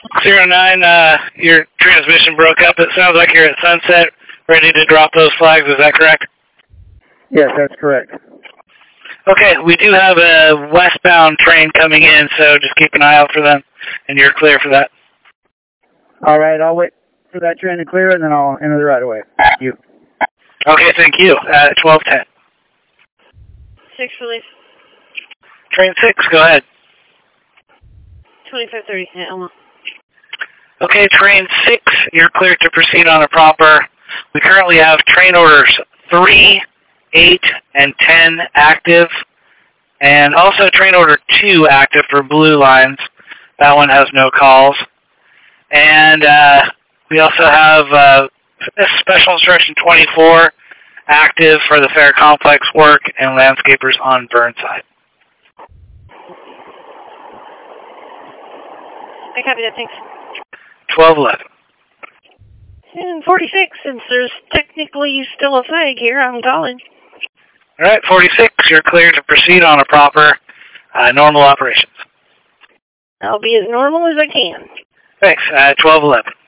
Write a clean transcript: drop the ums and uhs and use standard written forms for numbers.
09, your transmission broke up. It sounds like you're at Sunset, ready to drop those flags. Is that correct? Yes, that's correct. Okay, we do have a westbound train coming in, so just keep an eye out for them, and you're clear for that. All right, I'll wait for that train to clear, and then I'll enter the right-of-way. Thank you. Okay, thank you. 1210. 6 release. Train 6, go ahead. 2530, Elma. Okay, train 6, you're cleared to proceed on a proper. We currently have train orders 3, 8, and 10 active, and also train order 2 active for Blue Lines. That one has no calls. And we also have Special Instruction 24 active for the Fair Complex work and landscapers on Burnside. I copy that, thanks. 1211. And 46, since there's technically still a flag here, I'm calling. All right, 46, you're clear to proceed on a proper normal operations. I'll be as normal as I can. Thanks. 1211.